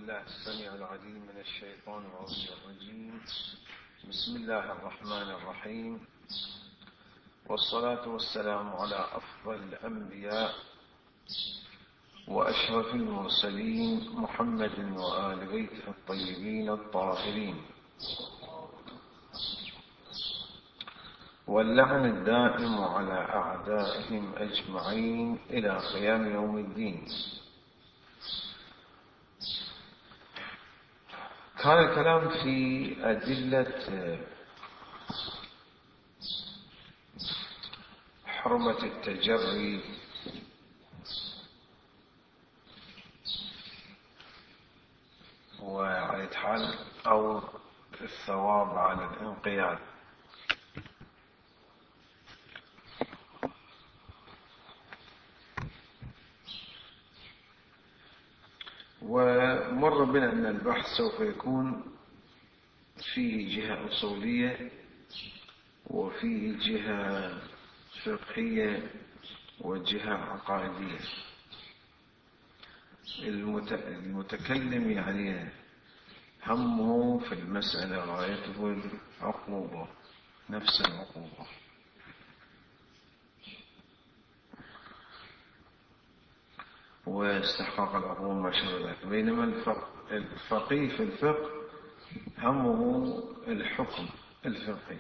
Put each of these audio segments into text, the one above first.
بالله السميع العليم من الشيطان الرجيم. بسم الله الرحمن الرحيم، والصلاة والسلام على أفضل الأنبياء وأشرف المرسلين محمد وآل بيته الطيبين الطاهرين، واللعن الدائم على أعدائهم أجمعين إلى قيام يوم الدين. كان الكلام في أدلة حرمة التجري وعلى الحال أو الثواب على الانقياد. ومر بنا أن البحث سوف يكون فيه جهة أصولية وفيه جهة فقهية وجهة عقائدية. المتكلم يعني همه في المسألة غايته العقوبة، نفس العقوبة، واستحقاق العقوبة ما شابه ذلك. بينما الفقيه في الفقه همه الحكم الفقهي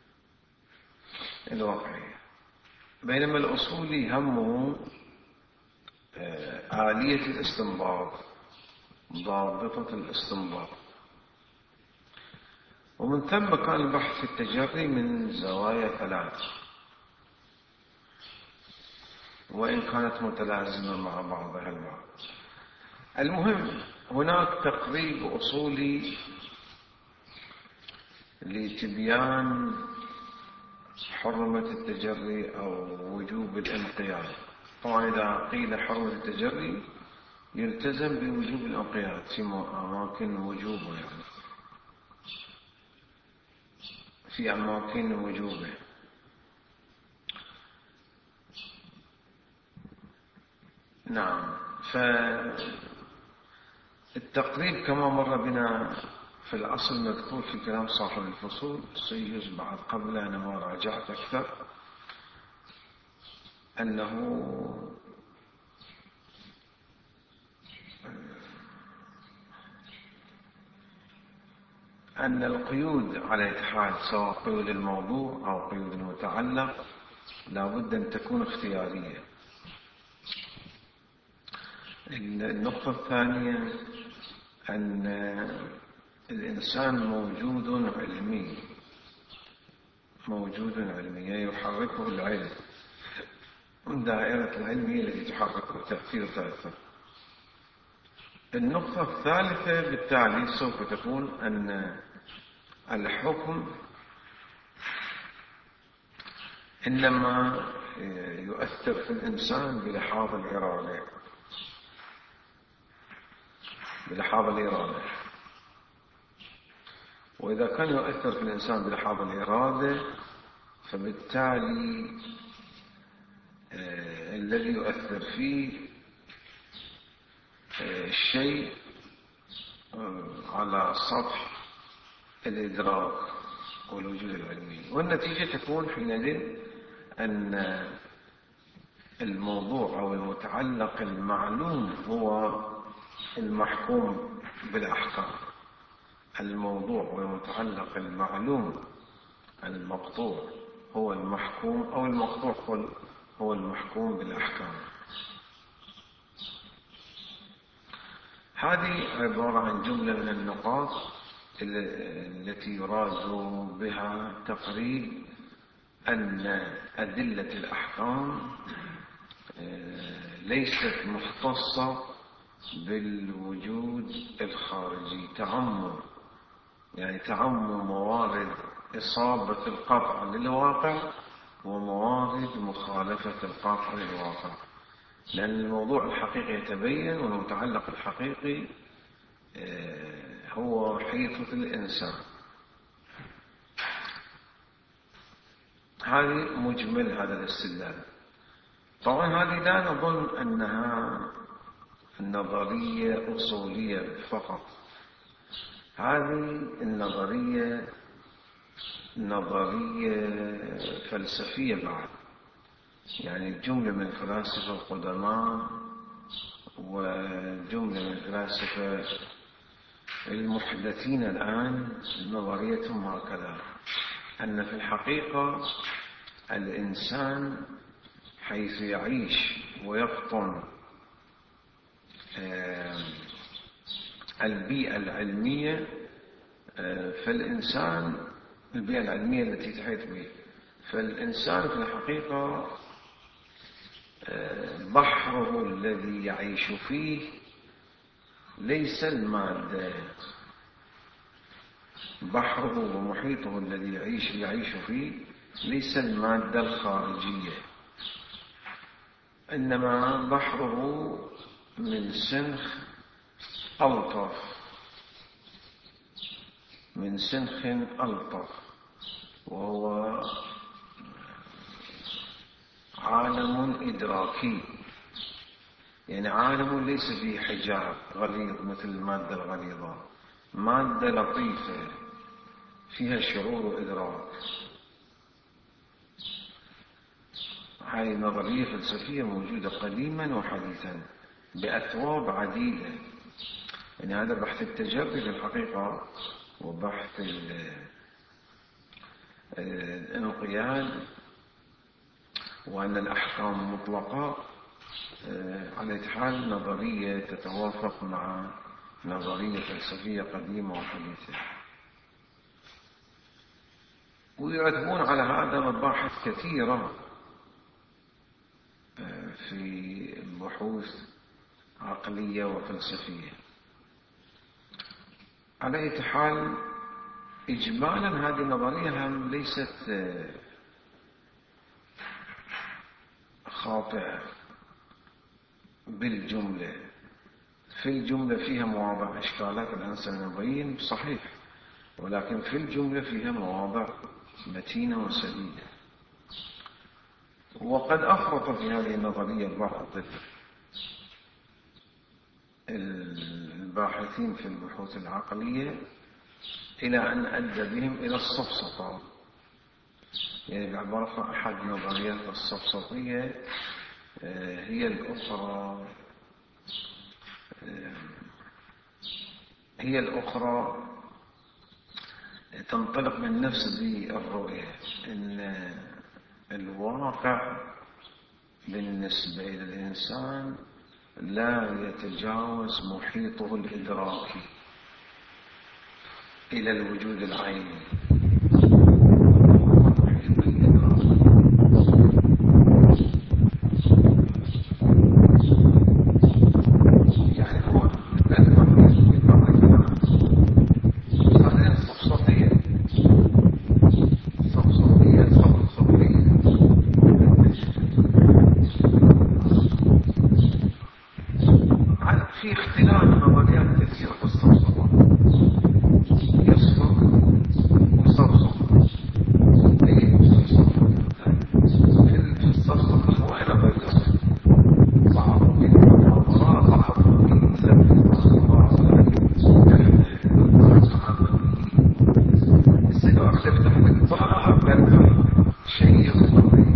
الواقعي، بينما الأصولي همه آلية الاستنباط، ضابطة الاستنباط. ومن ثم كان البحث في التجري من زوايا ثلاث، وإن كانت متلازمة مع بعضها البعض. المهم هناك تقريب أصولي لتبيان حرمة التجري أو وجوب الانقياد. طبعا إذا قيل حرمة التجري يلتزم بوجوب الانقياد في أماكن وجوبه، يعني في أماكن وجوبه. نعم، فالتقريب كما مر بنا في الأصل مذكور في كلام صاحب الفصول، سيجوز بعد قبل أنا ما راجعت أكثر أن القيود على الحال سواء قيود الموضوع أو قيود المتعلق لا بد أن تكون اختيارية. النقطة الثانية أن الإنسان موجود علمي يحركه العلم، دائرة العلم هي التي تحركه تأثير وتأثر. النقطة الثالثة بالتالي سوف تكون أن الحكم إنما يؤثر في الإنسان بلحاظ الإرادة. وإذا كان يؤثر في الإنسان بلحاظ الإرادة فبالتالي الذي يؤثر فيه الشيء على سطح الإدراك والوجود العلمي، والنتيجة تكون حينئذ أن الموضوع أو المتعلق المعلوم هو المحكوم بالأحكام. الموضوع والمتعلق المعلوم المقطوع هو المحكوم، أو المقطوع هو المحكوم بالأحكام. هذه عبارة عن جملة من النقاط التي يراد بها تقريب أن أدلة الأحكام ليست مختصة بالوجود الخارجي. تعمم موارد إصابة القطع للواقع وموارد مخالفة القطع للواقع، لأن الموضوع الحقيقي يتبين والمتعلق الحقيقي هو حقيقة الإنسان. هذه مجمل هذا الاستدلال. طبعا هذه لا نظن أنها نظرية أصولية فقط. هذه النظرية نظرية فلسفية بعد، يعني جملة من الفلاسفة القدماء وجملة من الفلاسفة المحدثين الآن نظريتهم هكذا، أن في الحقيقة الإنسان حيث يعيش ويفطن البيئة العلمية، فالإنسان البيئة العلمية التي تحيط به، فالإنسان في الحقيقة بحره الذي يعيش فيه ليس المادة، بحره ومحيطه الذي يعيش فيه ليس المادة الخارجية، إنما بحره من سنخ ألطف، من سنخ ألطف، وهو عالم إدراكي، يعني عالم ليس فيه حجاب غليظ مثل المادة الغليظة، مادة لطيفة فيها شعور وإدراك. هذه نظرية فلسفية موجودة قديما وحديثا بأثواب عديدة، يعني هذا بحث التجري في الحقيقة وبحث الانقياد، وأن الأحكام مطلقة، على حال نظرية تتوافق مع نظرية فلسفية قديمة وحديثة. ويعتمون على هذا مباحث كثيرة في بحوث عقلية وفلسفية. على أي حال إجمالا هذه النظرية هم ليست خاطئة بالجملة، في الجملة فيها مواضع إشكالات الآن سنبين صحيح، ولكن في الجملة فيها مواضع متينة وسديدة. وقد أفرط في هذه النظرية بعض الباحثين في البحوث العقلية إلى أن أدى بهم إلى السفسطة، يعني بعبارة أحد نظريات السفسطية هي الأخرى تنطلق من نفس الرؤية، إن الواقع بالنسبة إلى الإنسان لا يتجاوز محيطه الإدراكي إلى الوجود العيني. في اختلاف نظريات كثيرة في السفسطة، يصفق وصفصف. في السفسطة هو أنا بيصفق بعض المناظرات، بعض السنوات تفتح الباب لأنها شيء يصفق.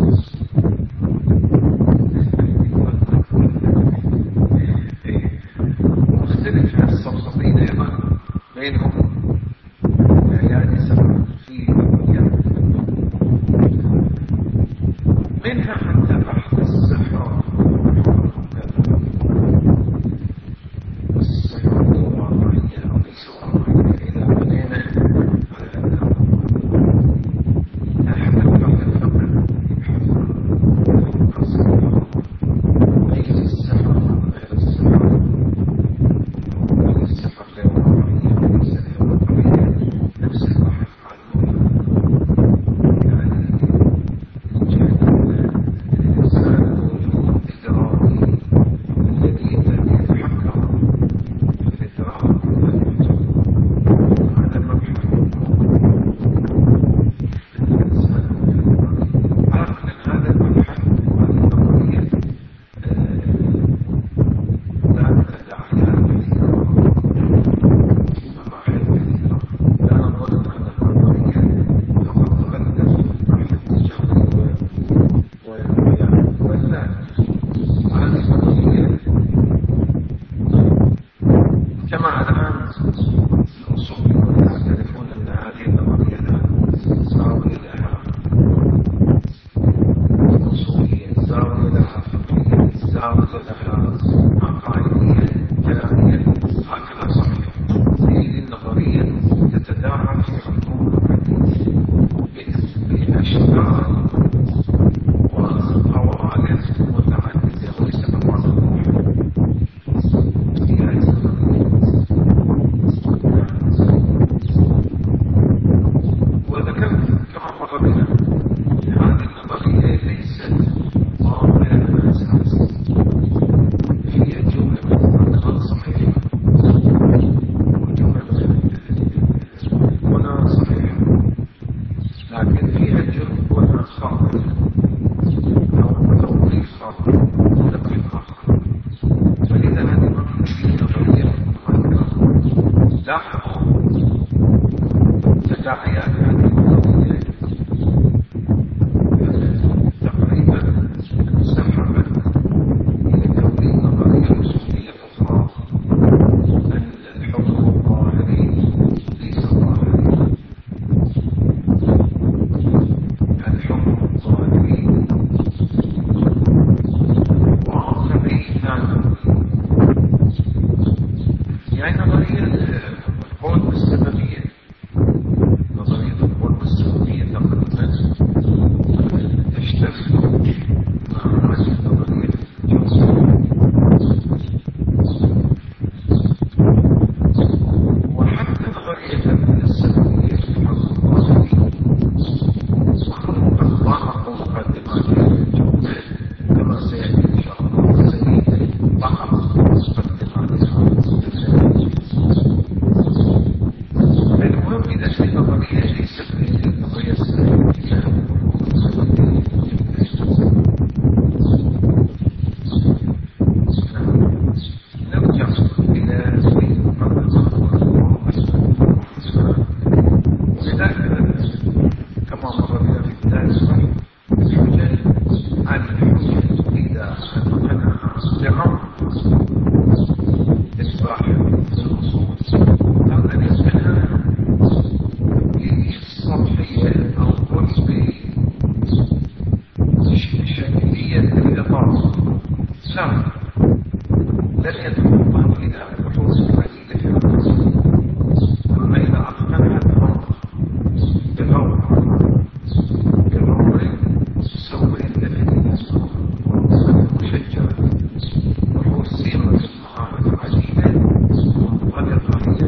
بينهم يعني سبب في منها حتى بحث السحر الواقعية أو ليس واقعية، إذا بنينا على أنه حتى بحث الفقر يبحث ليس السحر غير السحر، السحر غير واقعية وليس غير واقعية، نفس البحث عنه. يعني تداعيات هذه القضية تقريبا انسحبت إلى توليد نظرية أصولية أخرى أن الحكم الظاهري ليس ظاهري. الحكم الظاهري واقعي لا نظري، يعني نظرية القول بالسببية، نظرية القول بالسببية تقريبا تشترك مع هذه النظرية الجوزية. وحتى نظرية السببية في الحكم الظاهري قد ضاقوا مقدماتها الجوزية كما سيأتي إن شاء الله سبيل بعض مقدماتها. المهم إذا في نظرية ليست النظرية السببية نرجع إلى مقدمات ولذلك كما مر بنا في الدرس الحجج عن الحجج إذا نطقناها بأمر إصلاح الأصول أو أن يسمعها سطحية أو شكلية الإطار لا لن يتطلب إلى بحوث عديدة. أما إذا أتقنها الأمر بأمر سوء الذي مشجر بحوث سيرة المعارف عديدة منطلقة إلى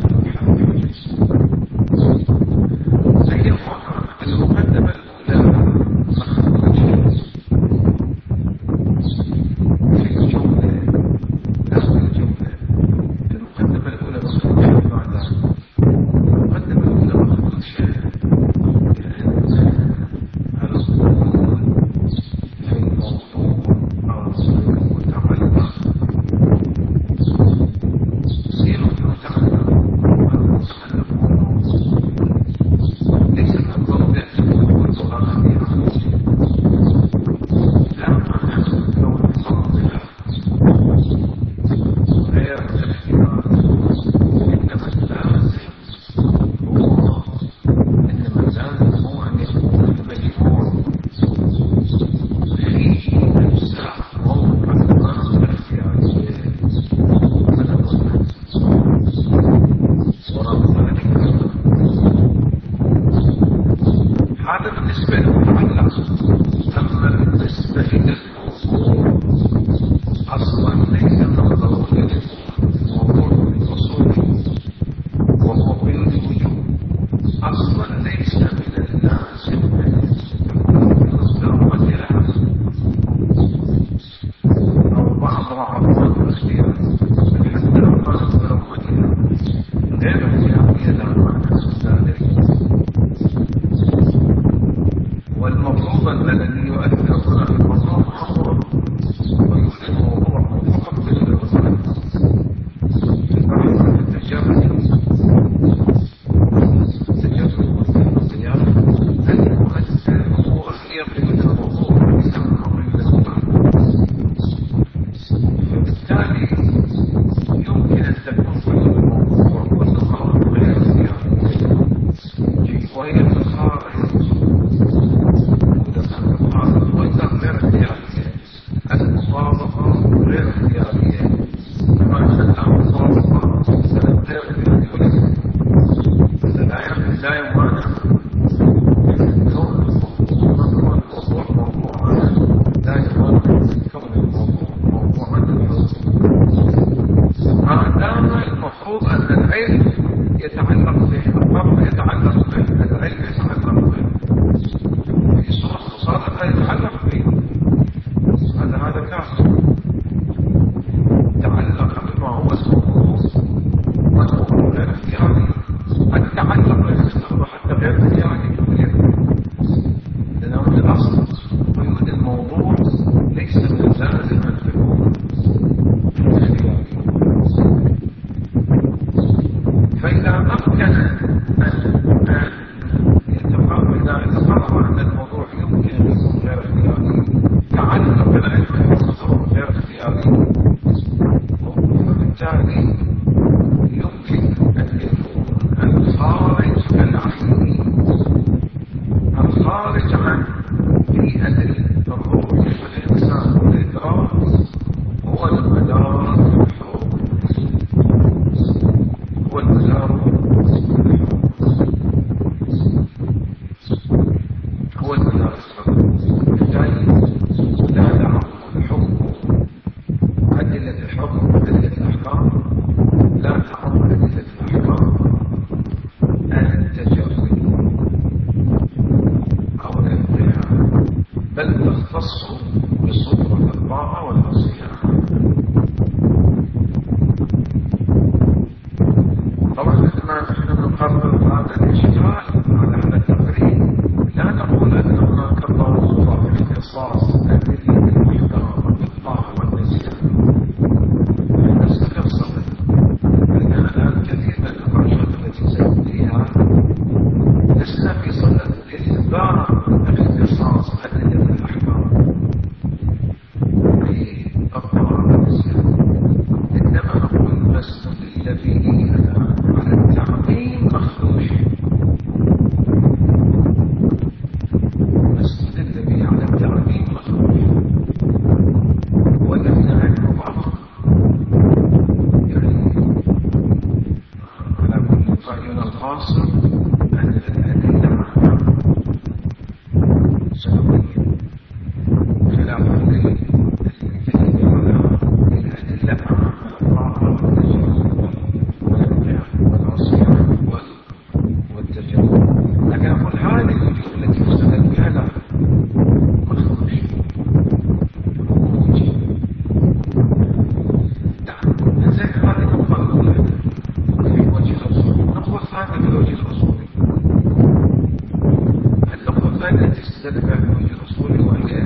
المقدمة الأولى مخرجة في الجملة لا في الجملة. المقدمة الأولى مخرجة معنى المقدمة الأولى مخرجة القول في الموضوع أو المتعلق سيرة المتعلق ليس الأفضل بأنه يكون آخر لا معنى لو صادقة غير الاختيار، إنما اللازم هو أن يكون المجموع فيه أجزاء موقع النص الاختيارية ورغم ذلك هذا بالنسبة للمعلق. أما بالنسبة للموضوع أصلا ليس مطلوب الموضوع بالأصول وهو بالوجوب أصلا ليس من اللازم أن يصدر وجهها أو بعضها أفضل الاختيار حتى لو قال يصدر وجهها غير اختيارية لا معنى ذلك. والمفروض أن الذي يؤثر هنا في الموضوع أمر ويوجد الموضوع فقط بالوزن في البحث عن التجرد والقيام أن يؤثر هو يقيد الموضوع وليس الأمر للمعنى. فبالتالي يمكن أن تكون كل الموضوع والنقاط غير اختيارية وهي التخارج وإذا غير ولذلك يعلمون في الأصول وهي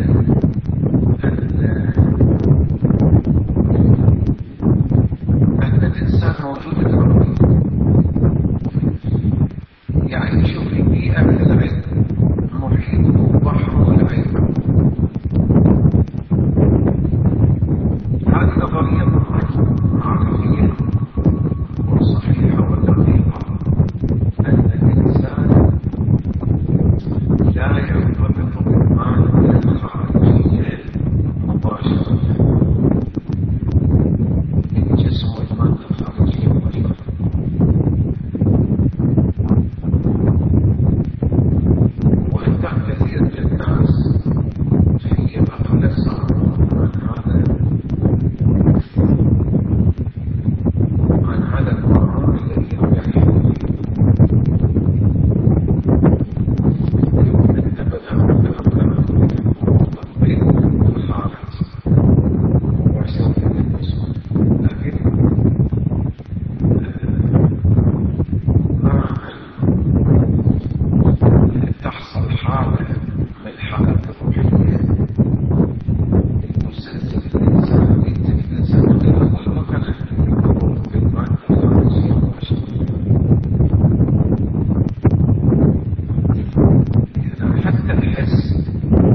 أن الإنسان موجود بربه يعيش في بيئة العلم محيطه بحر العلم. هذه نظرية عقلية وصحيحة ودقيقة أن الإنسان لا يرتبط بالمعنى الخارجية مباشرة الجسم والمادة الخارجية مباشرة، وعند كثير من الناس في مقلة عن هذا المرام الذي هم يعيشون فيه. تحصل حالة من الحالات الروحية المسلسل الإنسان ويتم الإنسان غير المكان يقوم بالمعنى الخارجية مباشرة. حتى الحس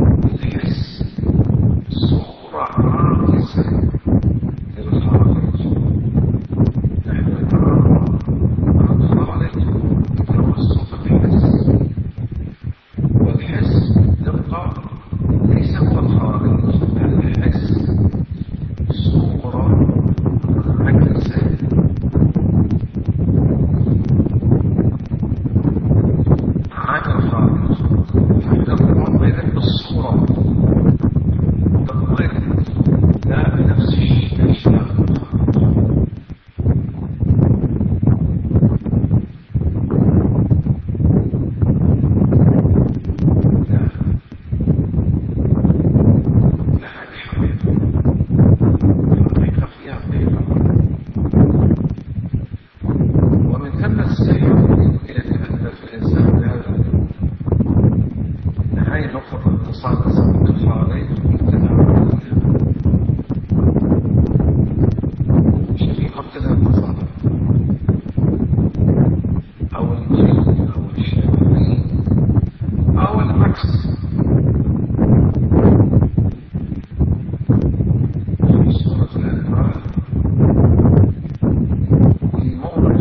صورة عاكسة للخارج. نحن نتعرض عن خارج بتوسط الحس، والحس تبقى ليس هو الخارج، الحس صورة عكسة عن الخارج. فنقوم بذلك بالصورة تطلق لا بنفس الأشياء. ومن ثم السحر يمكن أن يتأثر في الإنسان بهذا. هاي نقطة اتصال الخارج ابتداء شبيه ابتداء اتصال أو الجن أو الشياطين أو العكس في سورة الأنفال في موضع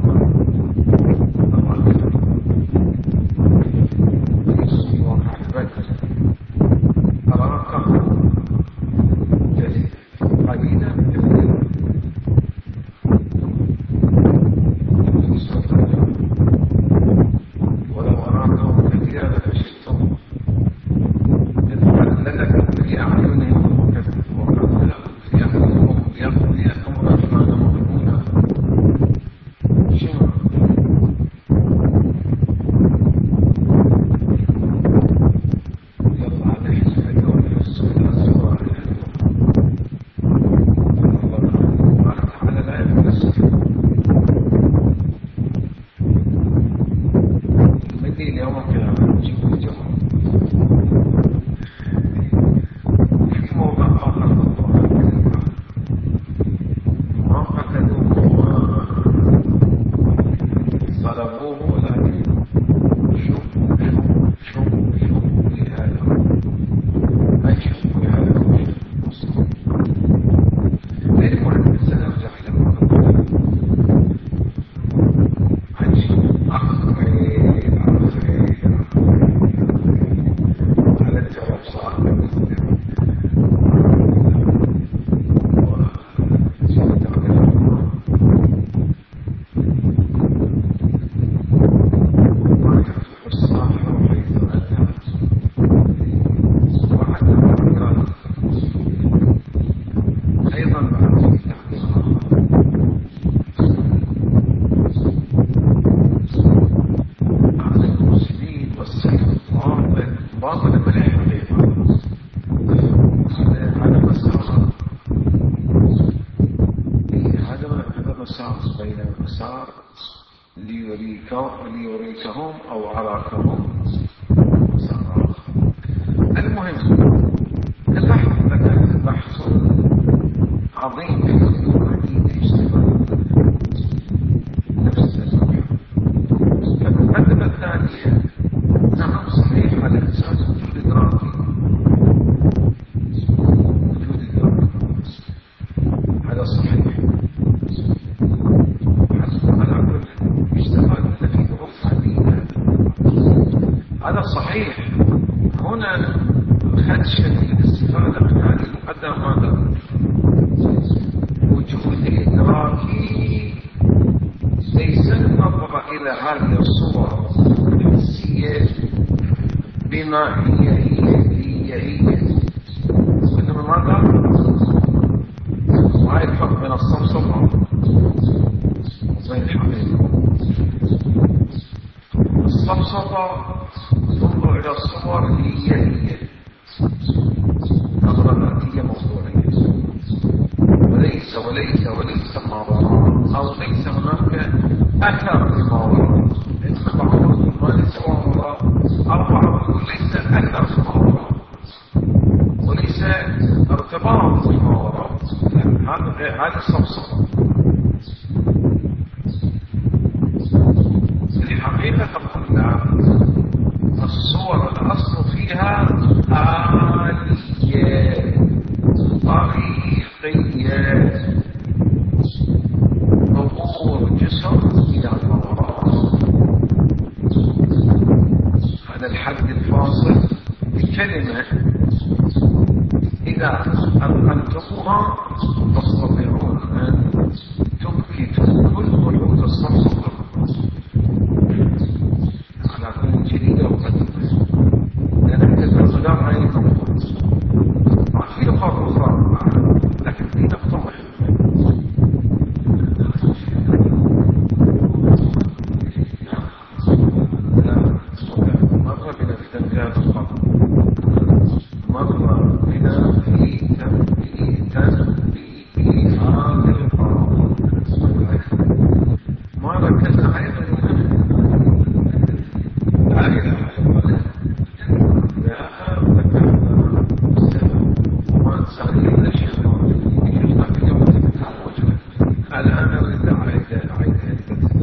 مسار بين المسار ليريكهم أو أراكهم مسار آخر. المهم البحث كان بحث عظيم في القرآن نفس المبحث. المقدمة الثانية نعم صحيح على أساس وجود إدراكي هذا صحيح حسب على كل اشتغل الذي يغفى به هذا صحيح. هنا خدشة الاستفادة من هذه المقدمة ماذا؟ وجود إدراكي ليس النظر إلى هذه الصور الحسية بما هي إنما ماذا؟ ما الفرق بين الصفصفة وبين الحقيقة. الصفصفة تنظر إلى الصور هي نظرة ذاتية موضوعية وليس ما وراء أو ليس هناك أثر لما وراء. إنما بعضهم ما ليس وراء أو بعضهم ليس أثر لما وراء وليس ارتباط لما وراء. هذا الصفصفة. الحقيقة تقول لا، الصور الأصل فيها آلية طريقية ظهور جسم إلى الوراء. هذا الحد الفاصل بكلمة إذا أنتموها تستطيعون أن تبكتوا كل وجود الصفصفة على كل جديدة وقديمة، لأنك تتغير عين النقطة مع في نقاط أخرى لكن في نقطة مهمة. مرة بنا في تنبيهات الخطأ، مرة بنا في تنبيهات الخطأ، ما ركزنا أيضا لا إله إلا الله لا ذكرنا وما نسأل إلا شيء يجب في يوم التعوج. الآن أريد أعيد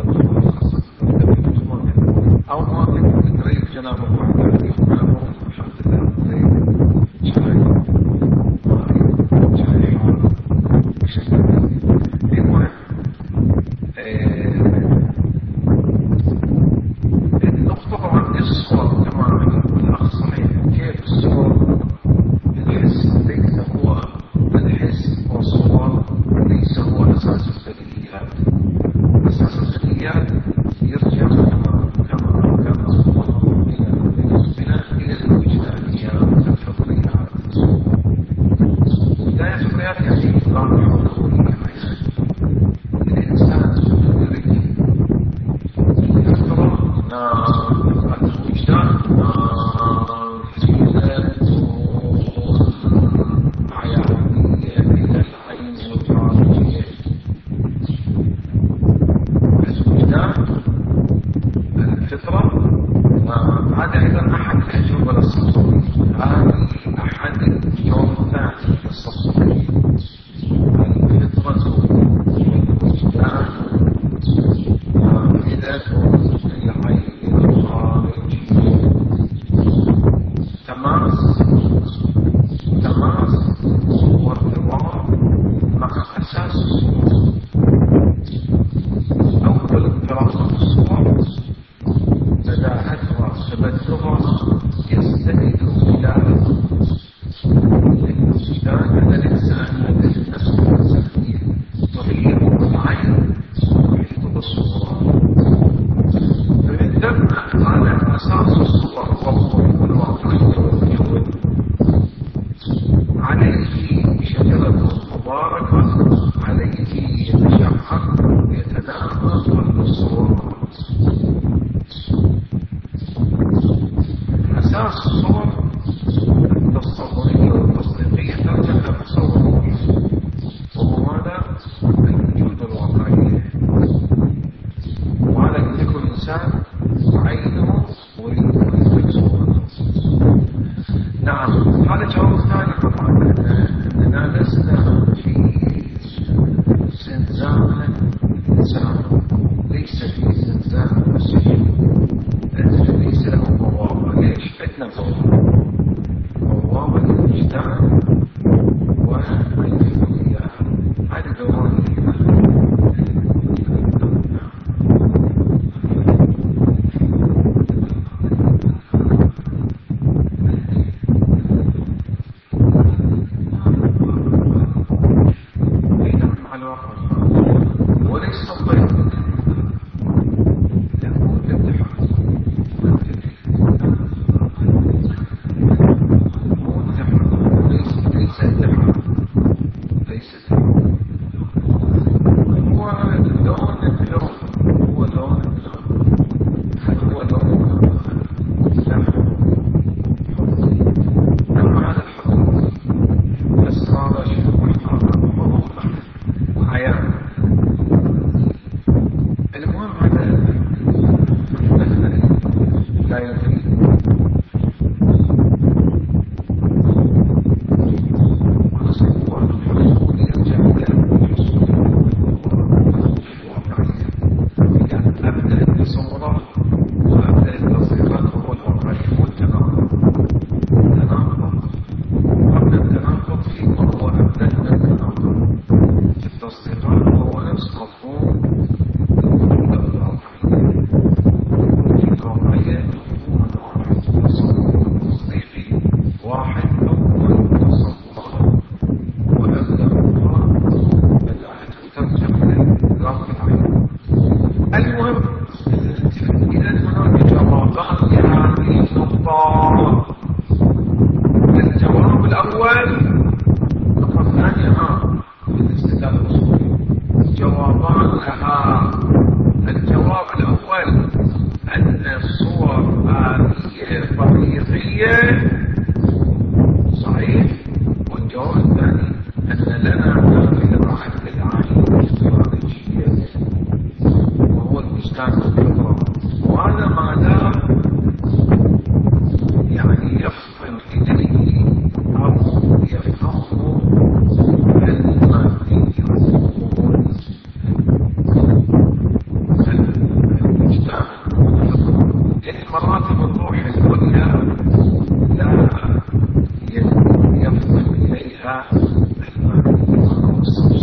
أو ما كنت تريد جناب الله الحمد لله. النقطة طبعا الصور كما الأخ صحيح كيف الصور الحس ليس هو الحس والصور ليس هو أساس البديهيات. أساس البديهيات يرجع كما إلى الوجدانيات الفطريات. لا الفطريات يعني إطلاق حضورية الإنسان يدرك الوجدان حياتية إلى العين الخارجية. الوجدان الفطرة هذا أيضا أحد الأجوبة للصفصفية. هذه أحد الجوابات للصفصفية. الفطرة والوجدان حافظة العين الخارجية. تماس وارتباط مع أساس الصور. أول دراسة الصور بداهتها تبدلها يستند إلى الوجدان. هذا الإنسان هذا النفس الفلسفية تحيط بالعين تحيط بالصورة. فبدأنا على أساس الصور والظهور والواقعية والوجود عليه شجرة مباركة عليه يتشعر ويتنامى كل الصور. أساس الصور التصورية والتصديقية ترجع إلى تصور وهو ماذا؟ الوجود الواقعي. وهذا يدرك الإنسان عينه ويدرك صورته. نعم المادية صحيح، والجواب الثاني أن لنا نافذة عن العالم الاستراتيجية وهو البستان الكبرى، وهذا ما دام يعني يفصل إليه أو يفهمه المادي يعني مراتب الروح العليا لا يفضل إليها المادي.